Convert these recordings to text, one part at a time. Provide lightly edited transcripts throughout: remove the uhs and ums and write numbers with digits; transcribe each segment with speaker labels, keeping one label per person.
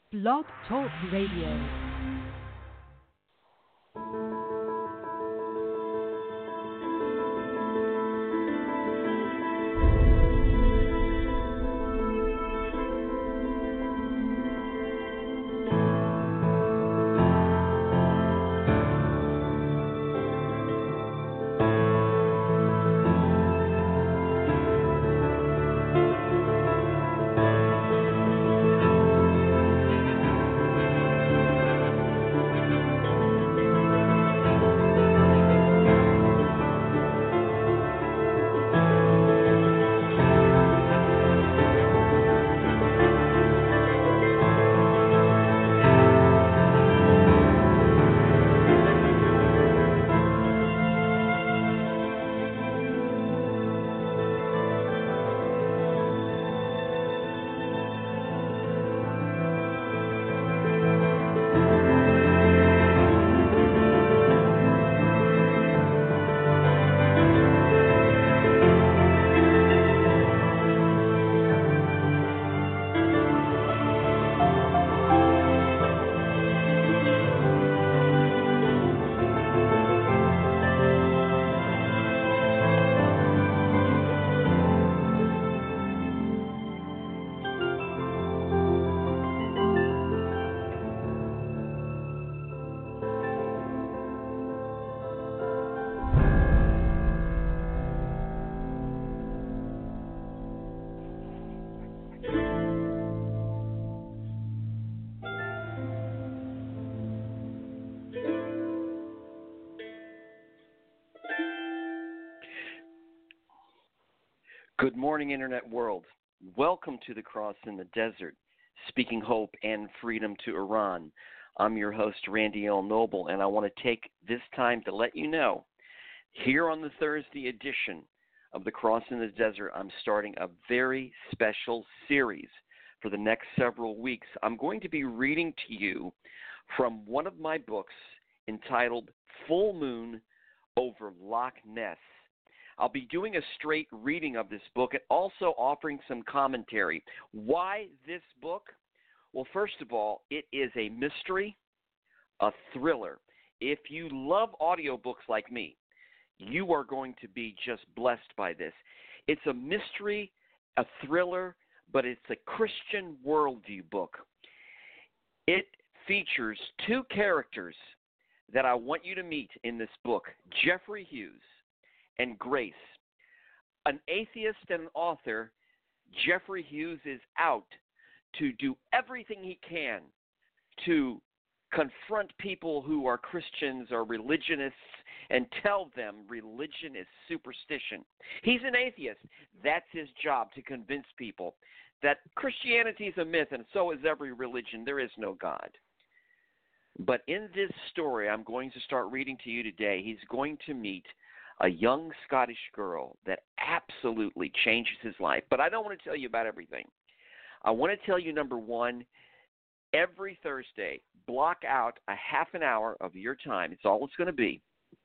Speaker 1: Blog Talk Radio.
Speaker 2: Good morning, Internet world. Welcome to the Cross in the Desert, speaking hope and freedom to Iran. I'm your host, Randy L. Noble, and I want to take this time to let you know, here on the Thursday edition of the Cross in the Desert, I'm starting a very special series for the next several weeks. I'm going to be reading to you from one of my books entitled Full Moon over Loch Ness. I'll be doing a straight reading of this book and also offering some commentary. Why this book? Well, first of all, it is a mystery, a thriller. If you love audiobooks like me, you are going to be just blessed by this. It's a mystery, a thriller, but it's a Christian worldview book. It features two characters that I want you to meet in this book, Jeffrey Hughes and Grace. An atheist and an author, Jeffrey Hughes is out to do everything he can to confront people who are Christians or religionists and tell them religion is superstition. He's an atheist. That's his job, to convince people that Christianity is a myth and so is every religion. There is no God. But in this story I'm going to start reading to you today, he's going to meet a young Scottish girl that absolutely changes his life. But I don't want to tell you about everything. I want to tell you, number one, every Thursday, block out a half an hour of your time. It's all it's going to be.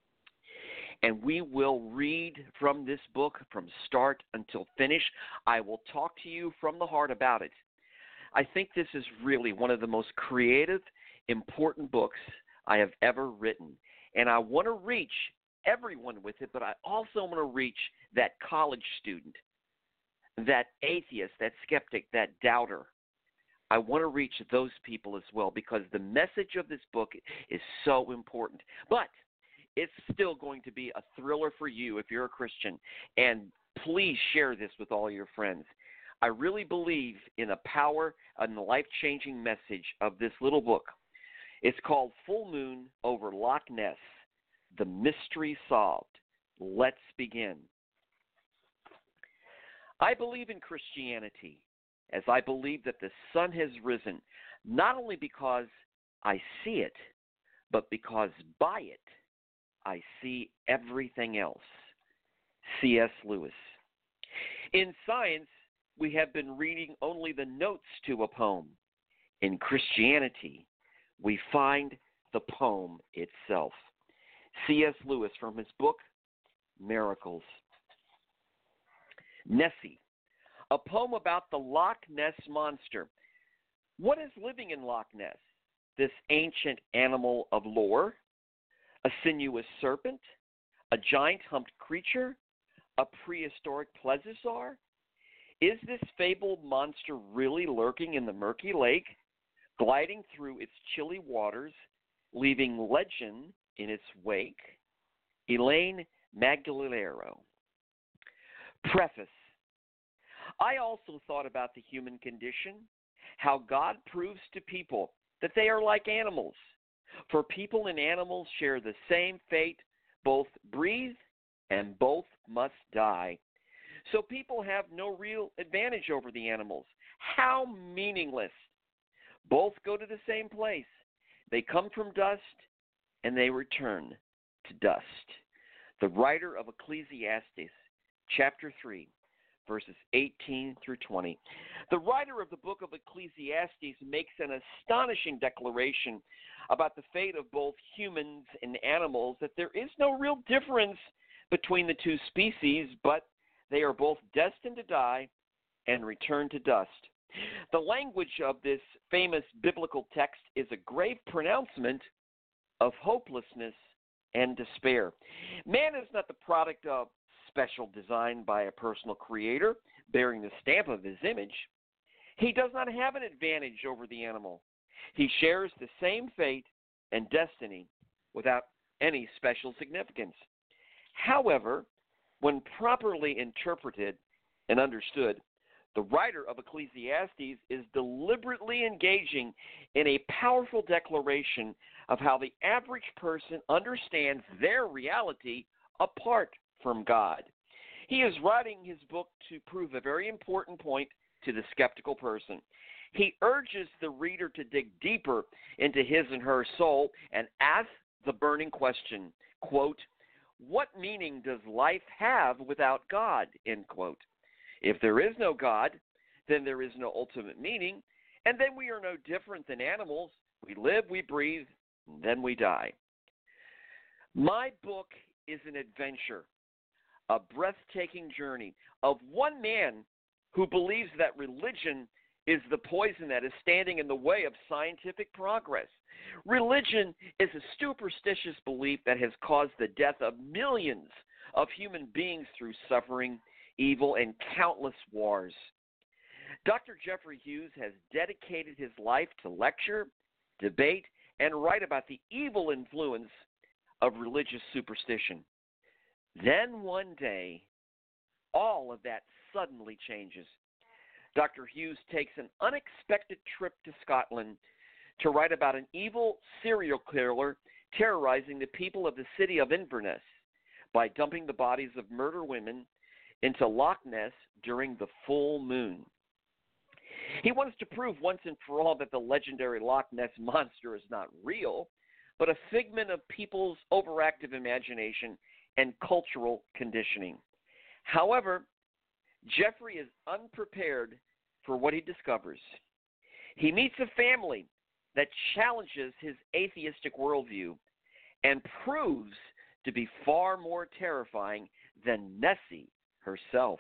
Speaker 2: And we will read from this book from start until finish. I will talk to you from the heart about it. I think this is really one of the most creative, important books I have ever written. And I want to reach everyone with it, but I also want to reach that college student, that atheist, that skeptic, that doubter. I want to reach those people as well because the message of this book is so important. But it's still going to be a thriller for you if you're a Christian, and please share this with all your friends. I really believe in the power and the life-changing message of this little book. It's called Full Moon over Loch Ness. The mystery solved. Let's begin. I believe in Christianity as I believe that the sun has risen, not only because I see it, but because by it I see everything else. C.S. Lewis. In science, we have been reading only the notes to a poem. In Christianity, we find the poem itself. C.S. Lewis from his book, Miracles. Nessie, a poem about the Loch Ness Monster. What is living in Loch Ness? This ancient animal of lore, a sinuous serpent, a giant humped creature, a prehistoric plesiosaur? Is this fabled monster really lurking in the murky lake, gliding through its chilly waters, leaving legend in its wake? Elaine Magdalero. Preface. I also thought about the human condition, how God proves to people that they are like animals. For people and animals share the same fate, both breathe and both must die. So people have no real advantage over the animals. How meaningless. Both go to the same place. They come from dust and they return to dust. The writer of Ecclesiastes, chapter 3, verses 18 through 20. The writer of the book of Ecclesiastes makes an astonishing declaration about the fate of both humans and animals, that there is no real difference between the two species, but they are both destined to die and return to dust. The language of this famous biblical text is a grave pronouncement of hopelessness and despair. Man is not the product of special design by a personal creator bearing the stamp of his image. He does not have an advantage over the animal. He shares the same fate and destiny without any special significance. However, when properly interpreted and understood, the writer of Ecclesiastes is deliberately engaging in a powerful declaration of how the average person understands their reality apart from God. He is writing his book to prove a very important point to the skeptical person. He urges the reader to dig deeper into his and her soul and ask the burning question, quote, what meaning does life have without God, end quote. If there is no God, then there is no ultimate meaning, and then we are no different than animals. We live, we breathe, and then we die. My book is an adventure, a breathtaking journey of one man who believes that religion is the poison that is standing in the way of scientific progress. Religion is a superstitious belief that has caused the death of millions of human beings through suffering, evil, and countless wars. Dr. Jeffrey Hughes has dedicated his life to lecture, debate, and write about the evil influence of religious superstition. Then one day, all of that suddenly changes. Dr. Hughes takes an unexpected trip to Scotland to write about an evil serial killer terrorizing the people of the city of Inverness by dumping the bodies of murdered women into Loch Ness during the full moon. He wants to prove once and for all that the legendary Loch Ness monster is not real, but a figment of people's overactive imagination and cultural conditioning. However, Jeffrey is unprepared for what he discovers. He meets a family that challenges his atheistic worldview and proves to be far more terrifying than Nessie herself.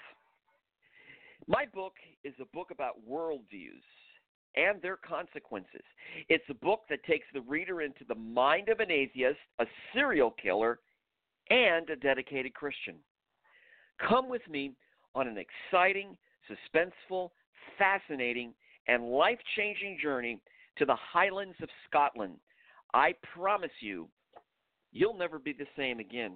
Speaker 2: My book is a book about worldviews and their consequences. It's a book that takes the reader into the mind of an atheist, a serial killer, and a dedicated Christian. Come with me on an exciting, suspenseful, fascinating, and life-changing journey to the Highlands of Scotland. I promise you, you'll never be the same again.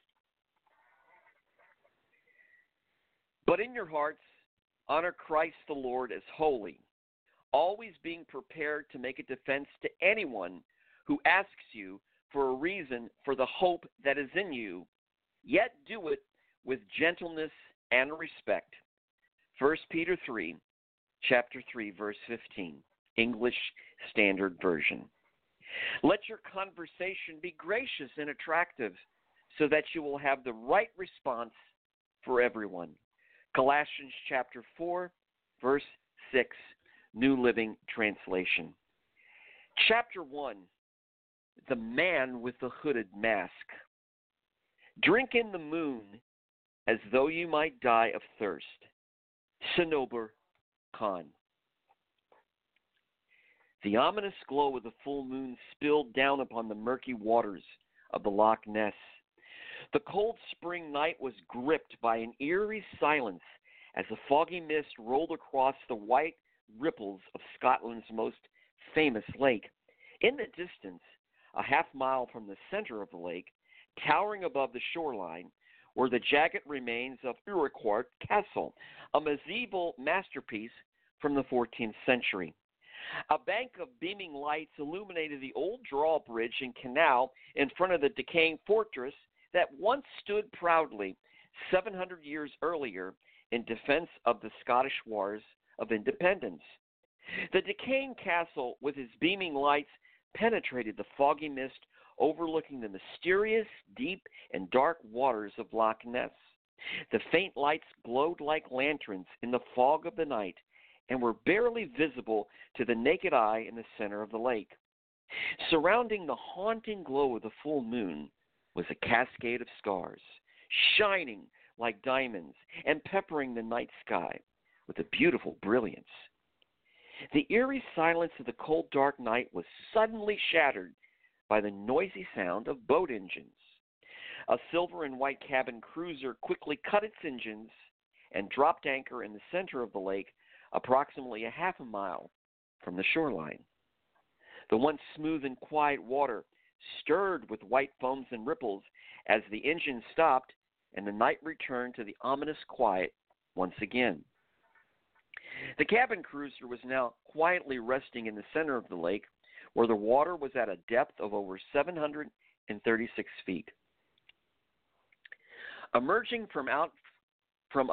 Speaker 2: But in your hearts, honor Christ the Lord as holy, always being prepared to make a defense to anyone who asks you for a reason for the hope that is in you, yet do it with gentleness and respect. 1 Peter 3, chapter 3, verse 15, English Standard Version. Let your conversation be gracious and attractive so that you will have the right response for everyone. Galatians chapter 4, verse 6, New Living Translation. Chapter 1, The Man with the Hooded Mask. Drink in the moon as though you might die of thirst. Sinober Khan. The ominous glow of the full moon spilled down upon the murky waters of the Loch Ness. The cold spring night was gripped by an eerie silence as a foggy mist rolled across the white ripples of Scotland's most famous lake. In the distance, a half-mile from the center of the lake, towering above the shoreline, were the jagged remains of Urquhart Castle, a medieval masterpiece from the 14th century. A bank of beaming lights illuminated the old drawbridge and canal in front of the decaying fortress that once stood proudly 700 years earlier in defense of the Scottish Wars of Independence. The decaying castle, with its beaming lights, penetrated the foggy mist overlooking the mysterious, deep, and dark waters of Loch Ness. The faint lights glowed like lanterns in the fog of the night and were barely visible to the naked eye in the center of the lake. Surrounding the haunting glow of the full moon was a cascade of stars, shining like diamonds and peppering the night sky with a beautiful brilliance. The eerie silence of the cold, dark night was suddenly shattered by the noisy sound of boat engines. A silver and white cabin cruiser quickly cut its engines and dropped anchor in the center of the lake, approximately a half a mile from the shoreline. The once smooth and quiet water stirred with white foams and ripples as the engine stopped and the night returned to the ominous quiet once again. The cabin cruiser was now quietly resting in the center of the lake, where the water was at a depth of over 736 feet. Emerging out from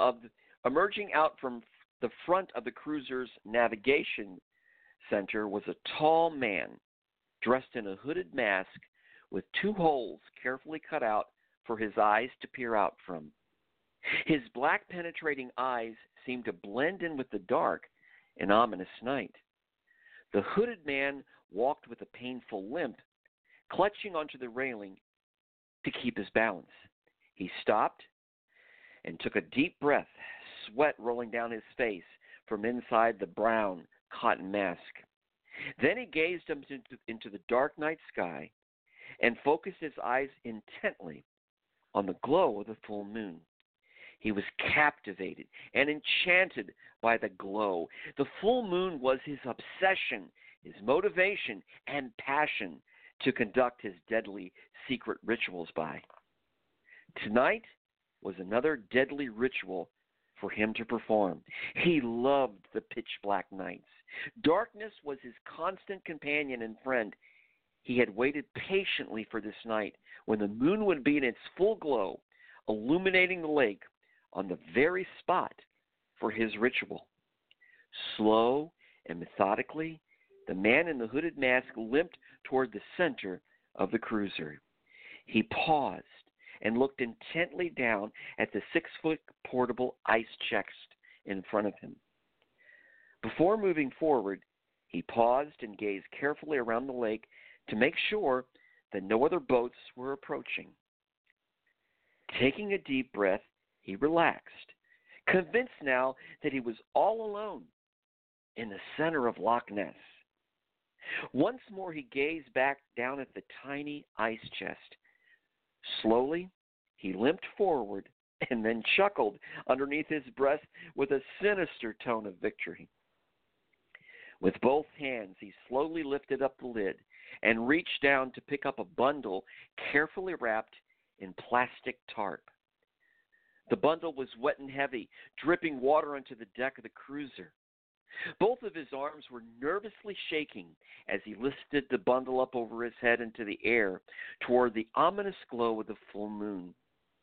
Speaker 2: the front of the cruiser's navigation center was a tall man dressed in a hooded mask with two holes carefully cut out for his eyes to peer out from. His black penetrating eyes seemed to blend in with the dark and ominous night. The hooded man walked with a painful limp, clutching onto the railing to keep his balance. He stopped and took a deep breath, sweat rolling down his face from inside the brown cotton mask. Then he gazed into the dark night sky and focused his eyes intently on the glow of the full moon. He was captivated and enchanted by the glow. The full moon was his obsession, his motivation, and passion to conduct his deadly secret rituals by. Tonight was another deadly ritual for him to perform. He loved the pitch-black nights. Darkness was his constant companion and friend. He had waited patiently for this night when the moon would be in its full glow, illuminating the lake on the very spot for his ritual. Slow and methodically, the man in the hooded mask limped toward the center of the cruiser. He paused and looked intently down at the 6-foot portable ice chest in front of him. Before moving forward, he paused and gazed carefully around the lake to make sure that no other boats were approaching. Taking a deep breath, he relaxed, convinced now that he was all alone in the center of Loch Ness. Once more he gazed back down at the tiny ice chest. Slowly, he limped forward and then chuckled underneath his breath with a sinister tone of victory. With both hands, he slowly lifted up the lid and reached down to pick up a bundle carefully wrapped in plastic tarp. The bundle was wet and heavy, dripping water onto the deck of the cruiser. Both of his arms were nervously shaking as he lifted the bundle up over his head into the air toward the ominous glow of the full moon.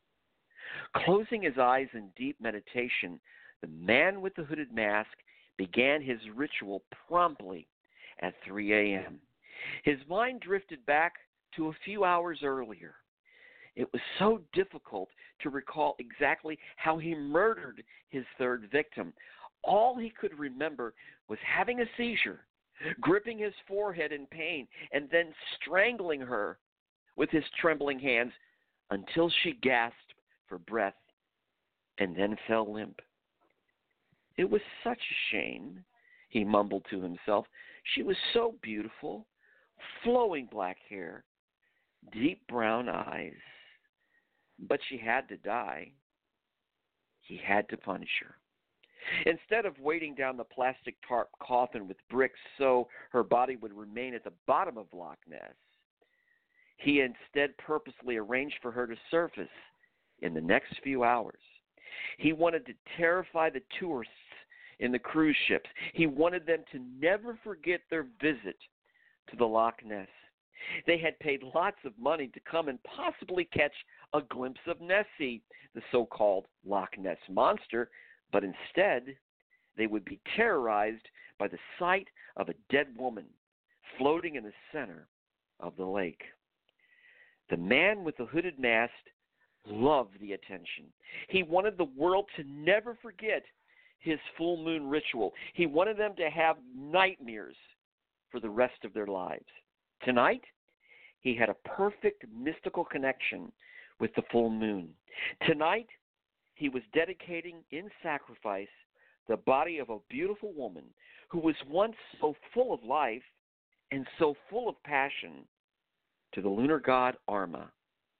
Speaker 2: Closing his eyes in deep meditation, the man with the hooded mask began his ritual promptly at 3 a.m. His mind drifted back to a few hours earlier. It was so difficult to recall exactly how he murdered his third victim. All he could remember was having a seizure, gripping his forehead in pain, and then strangling her with his trembling hands until she gasped for breath and then fell limp. It was such a shame, he mumbled to himself. She was so beautiful, flowing black hair, deep brown eyes. But she had to die. He had to punish her. Instead of weighting down the plastic tarp coffin with bricks so her body would remain at the bottom of Loch Ness, he instead purposely arranged for her to surface in the next few hours. He wanted to terrify the tourists in the cruise ships. He wanted them to never forget their visit to the Loch Ness. They had paid lots of money to come and possibly catch a glimpse of Nessie, the so-called Loch Ness monster, but instead they would be terrorized by the sight of a dead woman floating in the center of the lake. The man with the hooded mask loved the attention. He wanted the world to never forget his full moon ritual. He wanted them to have nightmares for the rest of their lives. Tonight, he had a perfect mystical connection with the full moon. Tonight, he was dedicating in sacrifice the body of a beautiful woman who was once so full of life and so full of passion to the lunar god Arma.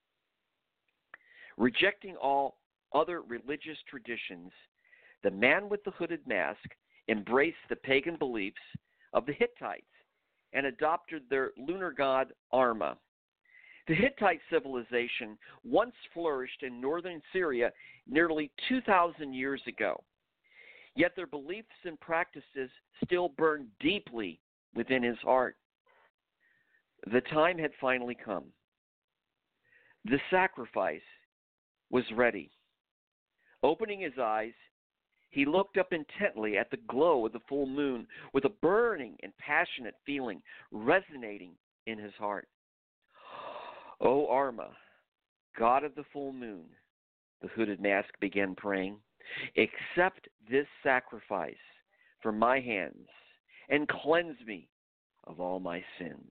Speaker 2: Rejecting all other religious traditions, the man with the hooded mask embraced the pagan beliefs of the Hittites and adopted their lunar god Arma. The Hittite civilization once flourished in northern Syria nearly 2,000 years ago, yet their beliefs and practices still burned deeply within his heart. The time had finally come. The sacrifice was ready. Opening his eyes, he looked up intently at the glow of the full moon with a burning and passionate feeling resonating in his heart. "O Arma, god of the full moon," the hooded mask began praying, "accept this sacrifice from my hands and cleanse me of all my sins."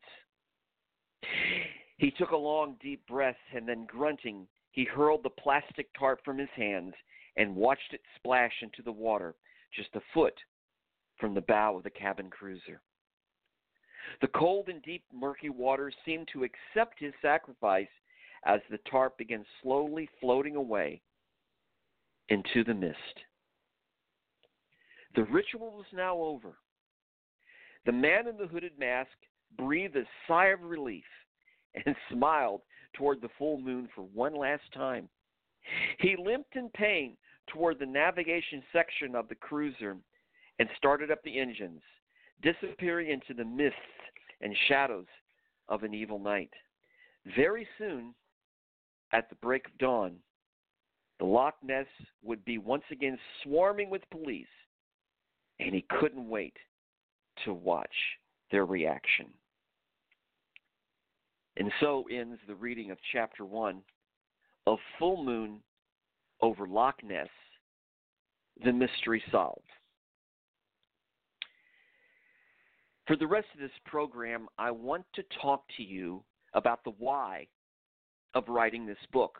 Speaker 2: He took a long, deep breath, and then grunting, he hurled the plastic tarp from his hands and watched it splash into the water just a foot from the bow of the cabin cruiser. The cold and deep, murky water seemed to accept his sacrifice as the tarp began slowly floating away into the mist. The ritual was now over. The man in the hooded mask breathed a sigh of relief and smiled toward the full moon for one last time. He limped in pain toward the navigation section of the cruiser and started up the engines, disappearing into the mists and shadows of an evil night. Very soon, at the break of dawn, the Loch Ness would be once again swarming with police, and he couldn't wait to watch their reaction. And so ends the reading of Chapter 1 of Full Moon over Loch Ness, The Mystery Solved. For the rest of this program, I want to talk to you about the why of writing this book.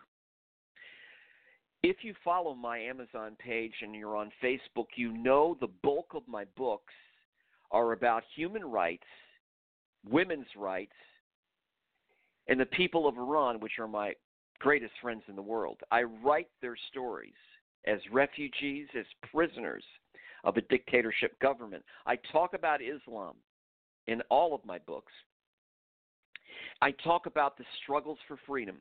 Speaker 2: If you follow my Amazon page and you're on Facebook, you know the bulk of my books are about human rights, women's rights, and the people of Iran, which are my greatest friends in the world. I write their stories as refugees, as prisoners of a dictatorship government. I talk about Islam in all of my books. I talk about the struggles for freedom.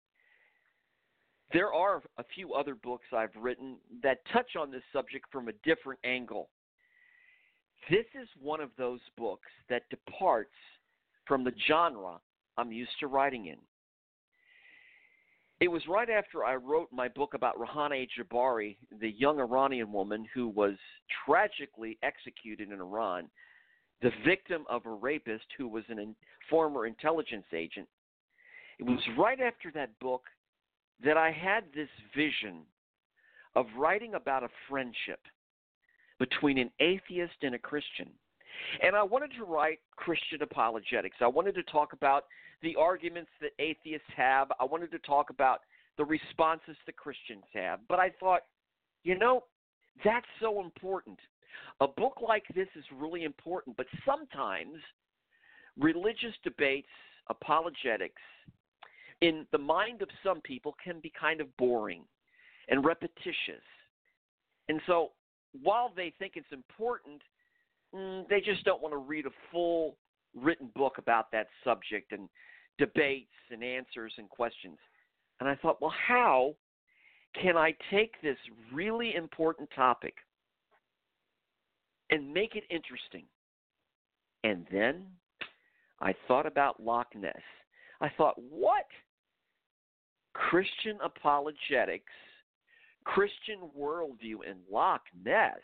Speaker 2: There are a few other books I've written that touch on this subject from a different angle. This is one of those books that departs from the genre I'm used to writing in. It was right after I wrote my book about Rahaneh Jabari, the young Iranian woman who was tragically executed in Iran, the victim of a rapist who was a former intelligence agent. It was right after that book that I had this vision of writing about a friendship between an atheist and a Christian. And I wanted to write Christian apologetics. I wanted to talk about the arguments that atheists have. I wanted to talk about the responses that Christians have. But I thought, that's so important. A book like this is really important, but sometimes religious debates, apologetics, in the mind of some people can be kind of boring and repetitious. And so while they think it's important, they just don't want to read a full written book about that subject and debates and answers and questions. And I thought, well, how can I take this really important topic and make it interesting? And then I thought about Loch Ness. I thought, what? Christian apologetics, Christian worldview in Loch Ness?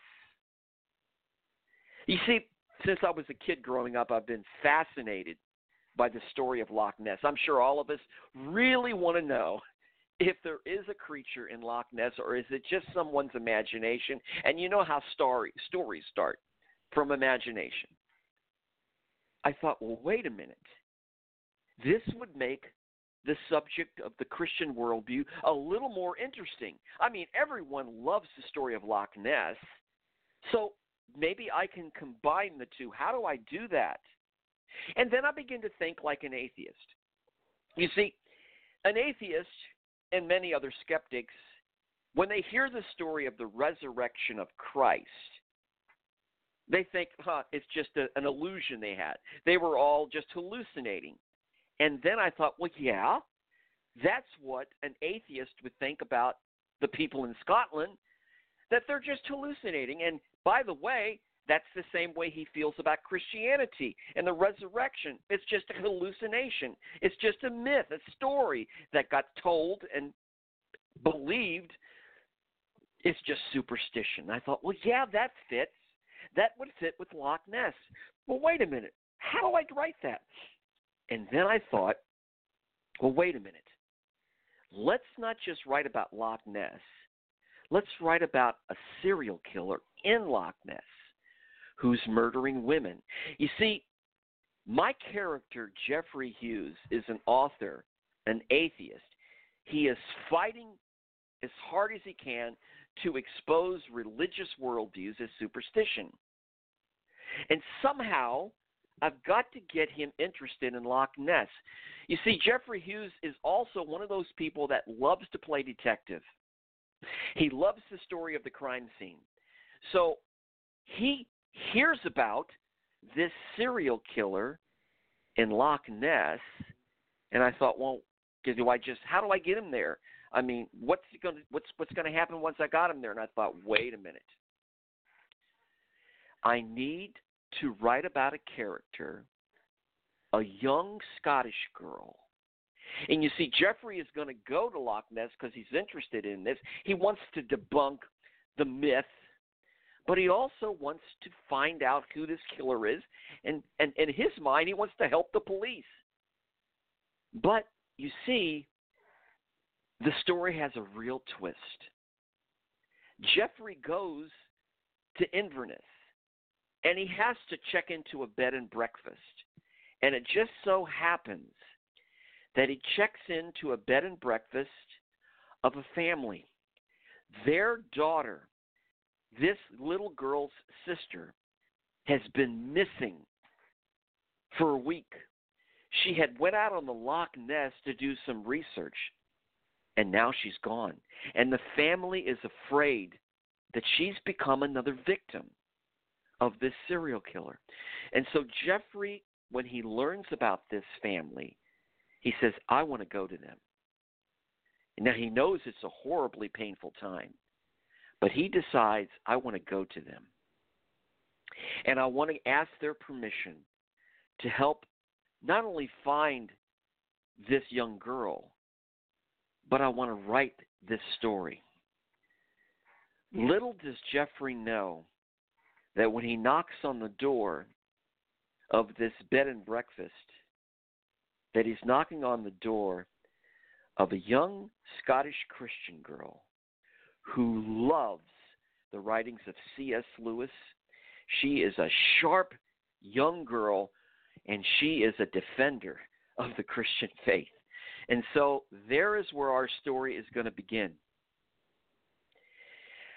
Speaker 2: You see, since I was a kid growing up, I've been fascinated by the story of Loch Ness. I'm sure all of us really want to know if there is a creature in Loch Ness, or is it just someone's imagination? And you know how stories start from imagination. I thought, well, wait a minute. This would make the subject of the Christian worldview a little more interesting. I mean, everyone loves the story of Loch Ness, so maybe I can combine the two. How do I do that? And then I begin to think like an atheist. You see, an atheist and many other skeptics, when they hear the story of the resurrection of Christ, they think, it's just an illusion they had. They were all just hallucinating. And then I thought, well, yeah, that's what an atheist would think about the people in Scotland, that they're just hallucinating. And by the way, that's the same way he feels about Christianity and the resurrection. It's just a hallucination. It's just a myth, a story that got told and believed. It's just superstition. I thought, well, yeah, that fits. That would fit with Loch Ness. Well, wait a minute. How do I write that? And then I thought, well, wait a minute. Let's not just write about Loch Ness. Let's write about a serial killer in Loch Ness who's murdering women. You see, my character, Jeffrey Hughes, is an author, an atheist. He is fighting as hard as he can to expose religious worldviews as superstition. And somehow, I've got to get him interested in Loch Ness. You see, Jeffrey Hughes is also one of those people that loves to play detective. He loves the story of the crime scene. So he hears about this serial killer in Loch Ness, and I thought, well, how do I get him there? I mean, what's going to happen once I got him there? And I thought, wait a minute. I need to write about a character, a young Scottish girl. And you see, Jeffrey is going to go to Loch Ness because he's interested in this. He wants to debunk the myth, but he also wants to find out who this killer is. And in his mind, he wants to help the police. But you see, the story has a real twist. Jeffrey goes to Inverness, and he has to check into a bed and breakfast. And it just so happens that he checks into a bed and breakfast of a family. Their daughter, this little girl's sister, has been missing for a week. She had went out on the Loch Ness to do some research, and now she's gone. And the family is afraid that she's become another victim of this serial killer. And so Jeffrey, when he learns about this family, he says, I want to go to them. Now he knows it's a horribly painful time, but he decides, I want to go to them. And I want to ask their permission to help not only find this young girl, but I want to write this story. Little does Jeffrey know that when he knocks on the door of this bed and breakfast, that he's knocking on the door of a young Scottish Christian girl who loves the writings of C.S. Lewis. She is a sharp young girl, and she is a defender of the Christian faith. And so there is where our story is going to begin.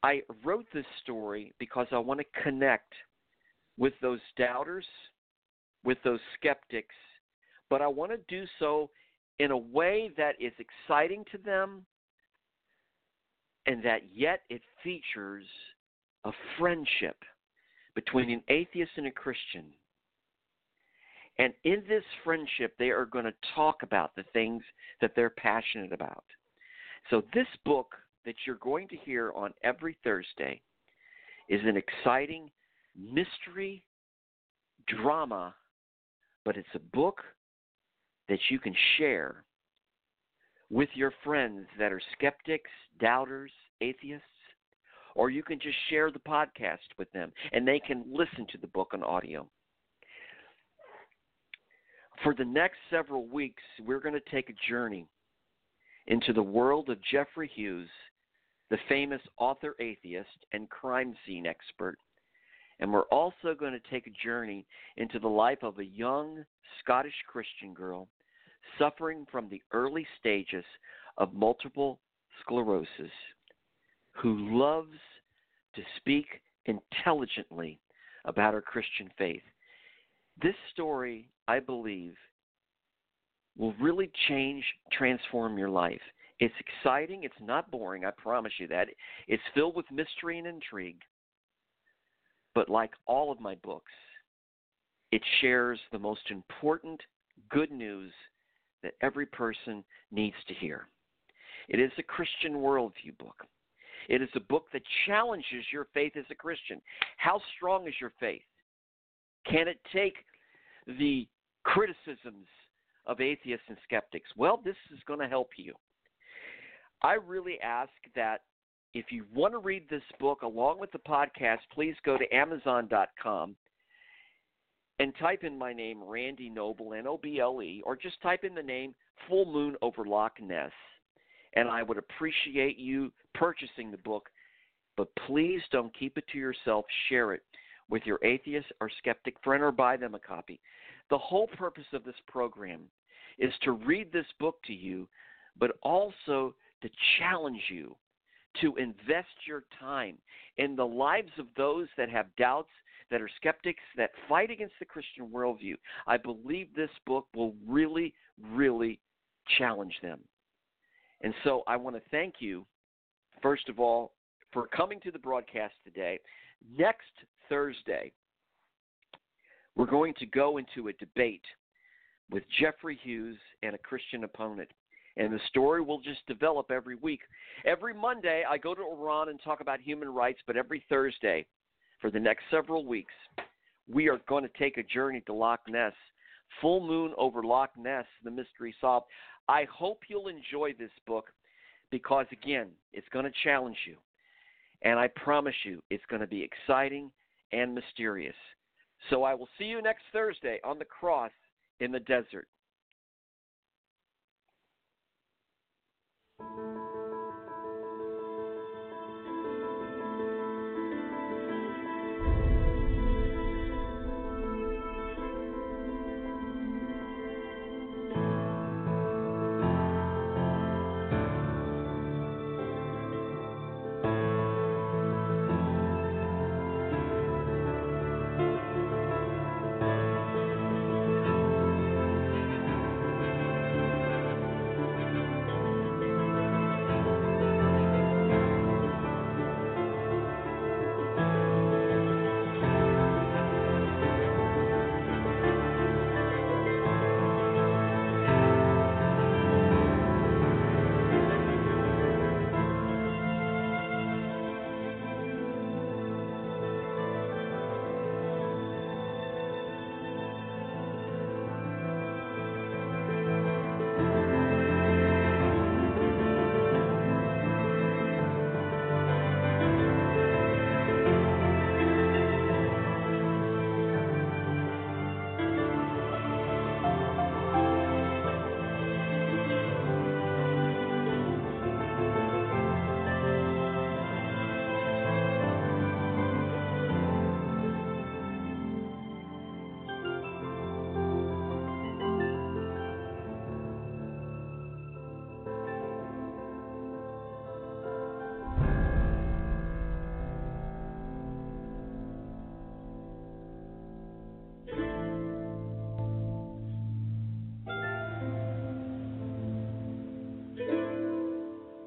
Speaker 2: I wrote this story because I want to connect with those doubters, with those skeptics, but I want to do so in a way that is exciting to them and that yet it features a friendship between an atheist and a Christian. And in this friendship, they are going to talk about the things that they're passionate about. So this book that you're going to hear on every Thursday is an exciting mystery drama, but it's a book that you can share with your friends that are skeptics, doubters, atheists, or you can just share the podcast with them and they can listen to the book on audio. For the next several weeks, we're going to take a journey into the world of Jeffrey Hughes, the famous author, atheist, and crime scene expert. And we're also going to take a journey into the life of a young Scottish Christian girl suffering from the early stages of multiple sclerosis, who loves to speak intelligently about her Christian faith. This story, I believe, will really transform your life. It's exciting. It's not boring. I promise you that. It's filled with mystery and intrigue. But like all of my books, it shares the most important good news that every person needs to hear. It is a Christian worldview book. It is a book that challenges your faith as a Christian. How strong is your faith? Can it take the criticisms of atheists and skeptics? Well, this is going to help you. I really ask that if you want to read this book along with the podcast, please go to Amazon.com and type in my name, Randy Noble, N-O-B-L-E, or just type in the name Full Moon Over Loch Ness, and I would appreciate you purchasing the book. But please don't keep it to yourself. Share it with your atheist or skeptic friend or buy them a copy. The whole purpose of this program is to read this book to you, but also to challenge you to invest your time in the lives of those that have doubts, that are skeptics, that fight against the Christian worldview. I believe this book will really, really challenge them. And so I want to thank you, first of all, for coming to the broadcast today. Next Thursday, we're going to go into a debate with Jeffrey Hughes and a Christian opponent. And the story will just develop every week. Every Monday, I go to Iran and talk about human rights, but every Thursday, for the next several weeks, we are going to take a journey to Loch Ness. Full Moon Over Loch Ness, The Mystery Solved. I hope you'll enjoy this book because, again, it's going to challenge you. And I promise you, it's going to be exciting and mysterious. So I will see you next Thursday on the cross in the desert.